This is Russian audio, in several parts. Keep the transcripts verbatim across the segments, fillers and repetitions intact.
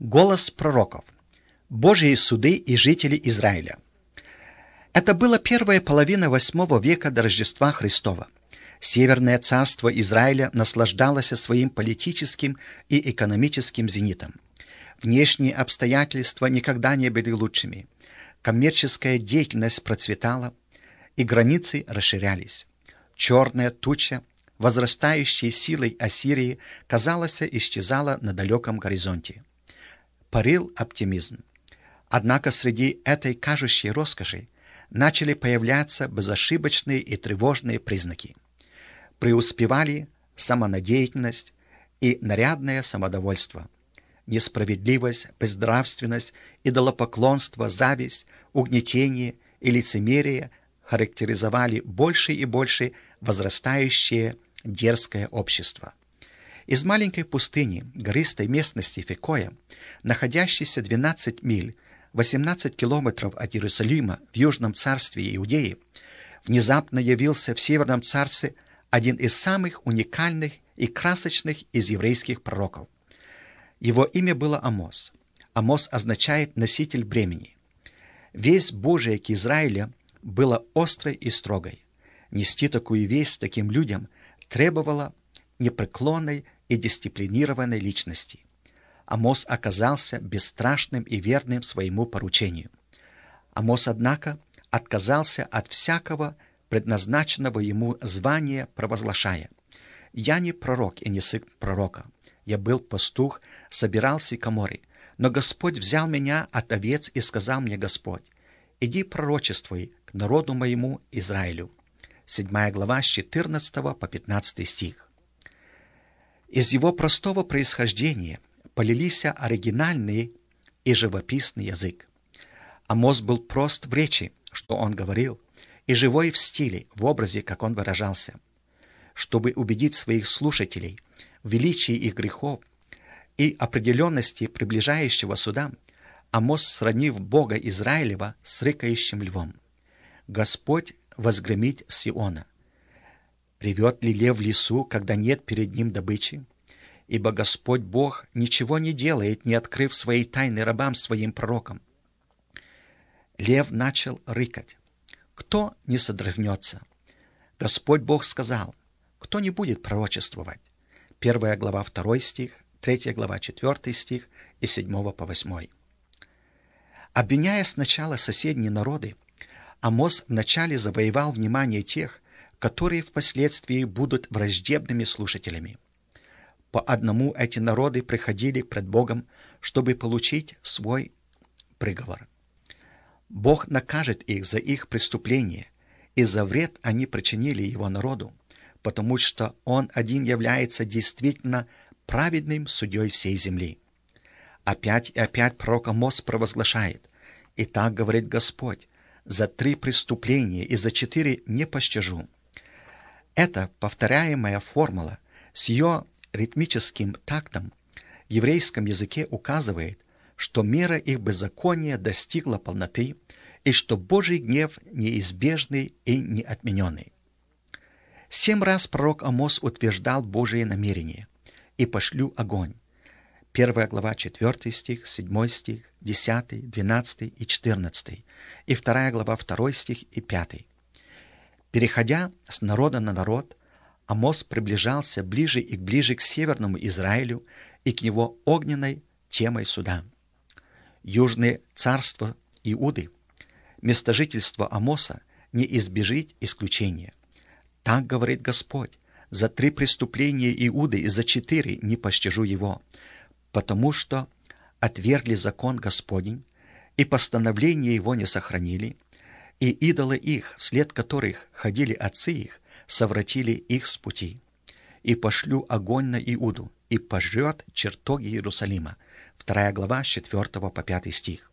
Голос пророков. Божьи суды и жители Израиля. Это была первая половина восьмого века до Рождества Христова. Северное царство Израиля наслаждалось своим политическим и экономическим зенитом. Внешние обстоятельства никогда не были лучшими. Коммерческая деятельность процветала, и границы расширялись. Черная туча, возрастающей силой Ассирии, казалось, исчезала на далеком горизонте. Парил оптимизм. Однако среди этой кажущей роскоши начали появляться безошибочные и тревожные признаки. Преуспевали самонадеятельность и нарядное самодовольство. Несправедливость, безнравственность, идолопоклонство, зависть, угнетение и лицемерие характеризовали больше и больше возрастающее дерзкое общество. Из маленькой пустыни, гористой местности Фекоя, находящейся двенадцать миль, восемнадцать километров от Иерусалима в Южном царстве Иудеи, внезапно явился в Северном царстве один из самых уникальных и красочных из еврейских пророков. Его имя было Амос. Амос означает «носитель бремени». Весть Божия к Израилю была острой и строгой. Нести такую весть таким людям требовало непреклонной и дисциплинированной личности. Амос оказался бесстрашным и верным своему поручению. Амос, однако, отказался от всякого предназначенного ему звания, провозглашая: «Я не пророк и не сын пророка. Я был пастух, собирал сикоморы, но Господь взял меня от овец, и сказал мне Господь: иди пророчествуй к народу моему Израилю». Седьмая глава с четырнадцатого по пятнадцатый стих. Из его простого происхождения полились оригинальный и живописный язык. Амос был прост в речи, что он говорил, и живой в стиле, в образе, как он выражался. Чтобы убедить своих слушателей в величии их грехов и определенности приближающего суда, Амос сравнив Бога Израилева с рыкающим львом. Господь возгромит Сиона. Ревет ли лев в лесу, когда нет перед ним добычи? Ибо Господь Бог ничего не делает, не открыв своей тайны рабам своим пророкам. Лев начал рыкать. Кто не содрогнется? Господь Бог сказал: кто не будет пророчествовать? Первая глава второй стих, третья глава четвертый стих и седьмого по восьмой. Обвиняя сначала соседние народы, Амос вначале завоевал внимание тех, которые впоследствии будут враждебными слушателями. По одному эти народы приходили пред Богом, чтобы получить свой приговор. Бог накажет их за их преступление, и за вред они причинили его народу, потому что он один является действительно праведным судьей всей земли. Опять и опять пророк Амос провозглашает: «Итак, говорит Господь, за три преступления и за четыре не пощажу». Эта повторяемая формула с ее ритмическим тактом в еврейском языке указывает, что мера их беззакония достигла полноты и что Божий гнев неизбежный и неотмененный. Семь раз пророк Амос утверждал Божие намерение: «И пошлю огонь». Первая глава, четвертый стих, седьмой стих, десятый, двенадцатый и четырнадцатый, и вторая глава, второй стих и пятый. Переходя с народа на народ, Амос приближался ближе и ближе к северному Израилю и к его огненной темой суда. Южное царство Иуды, место жительства Амоса, не избежит исключения. Так говорит Господь: за три преступления Иуды и за четыре не пощажу его, потому что отвергли закон Господень, и постановления его не сохранили, и идолы их, вслед которых ходили отцы их, совратили их с пути. И пошлю огонь на Иуду, и пожрет чертоги Иерусалима. Вторая глава с четвертого по пятый стих.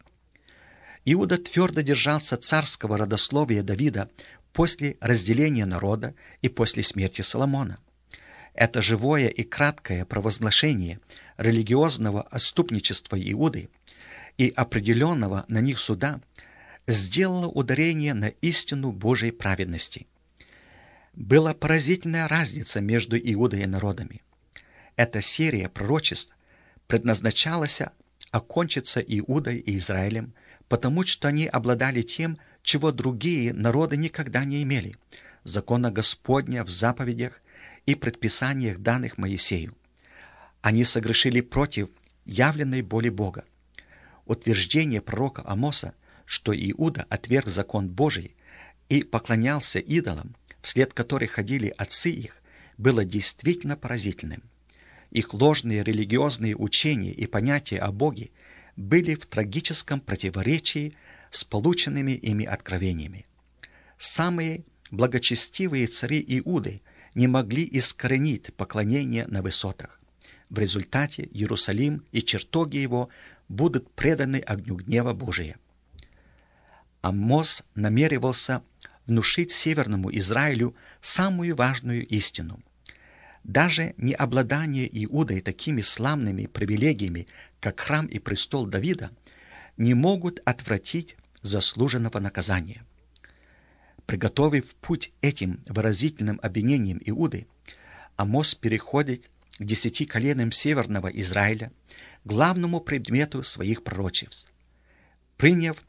Иуда твердо держался царского родословия Давида после разделения народа и после смерти Соломона. Это живое и краткое провозглашение религиозного отступничества Иуды и определенного на них суда сделало ударение на истину Божьей праведности. Была поразительная разница между Иудой и народами. Эта серия пророчеств предназначалась окончится Иудой и Израилем, потому что они обладали тем, чего другие народы никогда не имели – закона Господня в заповедях и предписаниях, данных Моисею. Они согрешили против явленной воли Бога. Утверждение пророка Амоса, что Иуда отверг закон Божий и поклонялся идолам, вслед которых ходили отцы их, было действительно поразительным. Их ложные религиозные учения и понятия о Боге были в трагическом противоречии с полученными ими откровениями. Самые благочестивые цари Иуды не могли искоренить поклонение на высотах. В результате Иерусалим и чертоги его будут преданы огню гнева Божия. Амос намеревался внушить Северному Израилю самую важную истину. Даже не обладание Иудой такими славными привилегиями, как храм и престол Давида, не могут отвратить заслуженного наказания. Приготовив путь этим выразительным обвинениям Иуды, Амос переходит к десяти коленам Северного Израиля, главному предмету своих пророчеств. Приняв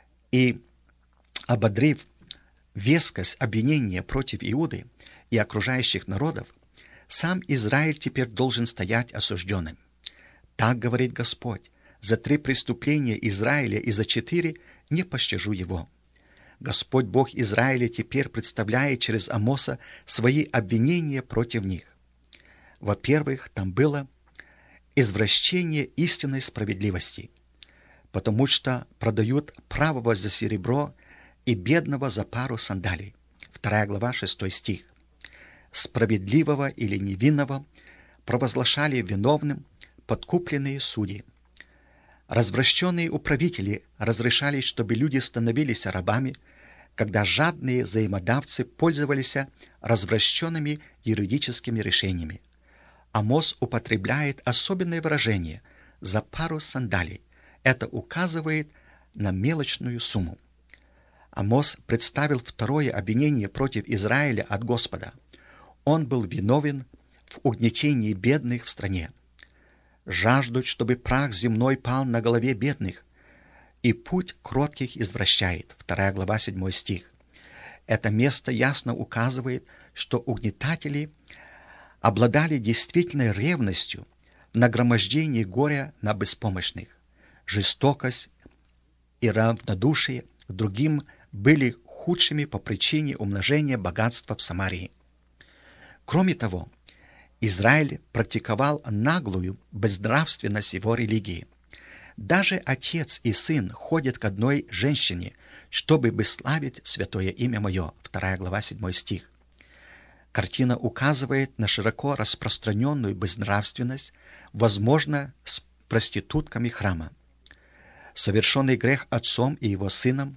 и ободрив вескость обвинения против Иуды и окружающих народов, сам Израиль теперь должен стоять осужденным. Так говорит Господь: за три преступления Израиля и за четыре не пощажу его. Господь Бог Израиля теперь представляет через Амоса свои обвинения против них. Во-первых, там было извращение истинной справедливости, потому что продают правого за серебро и бедного за пару сандалий. Вторая глава, шестой стих. Справедливого или невинного провозглашали виновным подкупленные судьи. Развращенные управители разрешали, чтобы люди становились рабами, когда жадные взаимодавцы пользовались развращенными юридическими решениями. Амос употребляет особенное выражение «за пару сандалий». Это указывает на мелочную сумму. Амос представил второе обвинение против Израиля от Господа. Он был виновен в угнетении бедных в стране. Жаждут, чтобы прах земной пал на голове бедных, и путь кротких извращает. Вторая глава, седьмой стих. Это место ясно указывает, что угнетатели обладали действительной ревностью в нагромождении горя на беспомощных. Жестокость и равнодушие к другим были худшими по причине умножения богатства в Самарии. Кроме того, Израиль практиковал наглую безнравственность его религии. Даже отец и сын ходят к одной женщине, чтобы бесславить святое имя мое. Вторая глава, седьмой стих. Картина указывает на широко распространенную безнравственность, возможно, с проститутками храма. Совершенный грех отцом и его сыном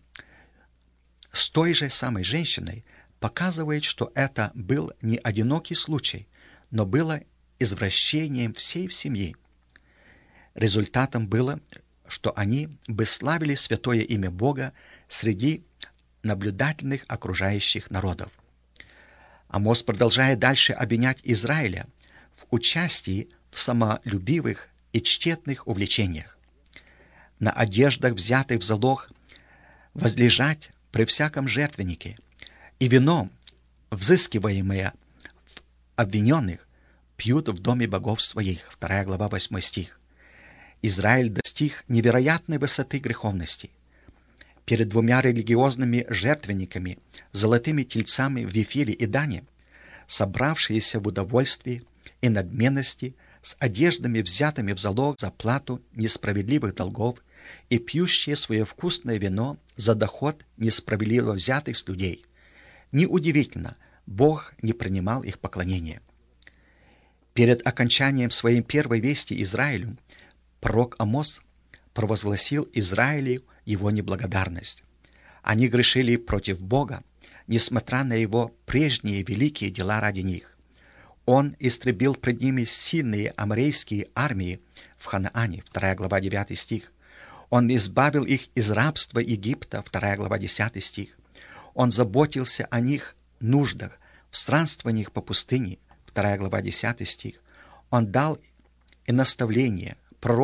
с той же самой женщиной показывает, что это был не одинокий случай, но было извращением всей семьи. Результатом было, что они бесславили святое имя Бога среди наблюдательных окружающих народов. Амос продолжает дальше обвинять Израиля в участии в самолюбивых и тщетных увлечениях. На одеждах, взятых в залог, возлежать при всяком жертвеннике, и вино, взыскиваемое в обвиненных, пьют в доме богов своих. Вторая глава, восьмой стих. Израиль достиг невероятной высоты греховности. Перед двумя религиозными жертвенниками, золотыми тельцами в Вифиле и Дане, собравшиеся в удовольствии и надменности, с одеждами, взятыми в залог за плату несправедливых долгов, и пьющие свое вкусное вино за доход несправедливо взятых с людей. Неудивительно, Бог не принимал их поклонения. Перед окончанием своей первой вести Израилю пророк Амос провозгласил Израилю его неблагодарность. Они грешили против Бога, несмотря на его прежние великие дела ради них. Он истребил пред ними сильные аморейские армии в Ханаане. Вторая глава, девятый стих. Он избавил их из рабства Египта. Вторая глава, десятый стих. Он заботился о них нуждах в странствованиях по пустыне. Вторая глава, десятый стих. Он дал и наставления, пророков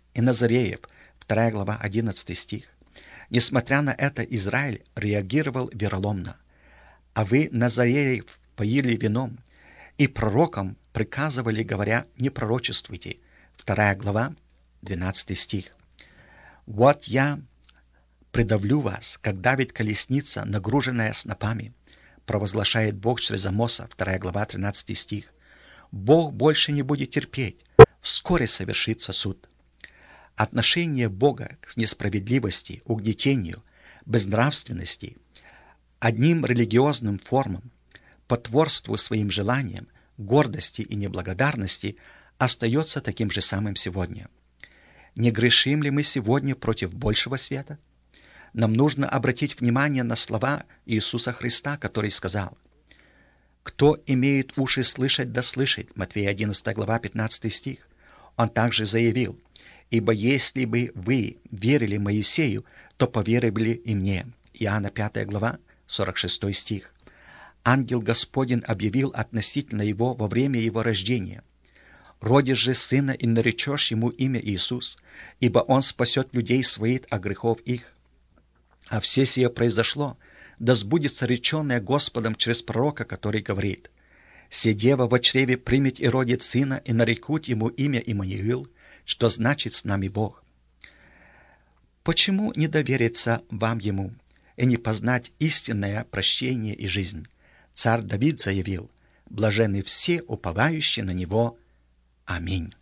и Назареев, вторая глава, одиннадцатый стих. Несмотря на это, Израиль реагировал вероломно. А вы, Назареев, поили вином, и пророкам приказывали, говоря, не пророчествуйте. Вторая глава, двенадцатый стих. Вот я придавлю вас, как давит колесница, нагруженная снопами, провозглашает Бог через Амоса, вторая глава, тринадцатый стих. Бог больше не будет терпеть, вскоре совершится суд. Отношение Бога к несправедливости, угнетению, безнравственности, одним религиозным формам, потворству своим желаниям, гордости и неблагодарности остается таким же самым сегодня. Не грешим ли мы сегодня против большего света? Нам нужно обратить внимание на слова Иисуса Христа, который сказал: «Кто имеет уши слышать, да слышит», Матфея одиннадцатая глава, пятнадцатый стих. Он также заявил: «Ибо если бы вы верили Моисею, то поверили и мне». Иоанна пятая глава, сорок шестой стих. Ангел Господень объявил относительно его во время его рождения: «Родишь же сына, и наречешь ему имя Иисус, ибо он спасет людей своих от грехов их». А все сие произошло, да сбудется реченное Господом через пророка, который говорит: «Се дева во чреве примет и родит сына, и нарекут ему имя Иммануил», что значит «с нами Бог». Почему не довериться вам ему и не познать истинное прощение и жизнь? Царь Давид заявил: «Блаженны все, уповающие на него». Аминь.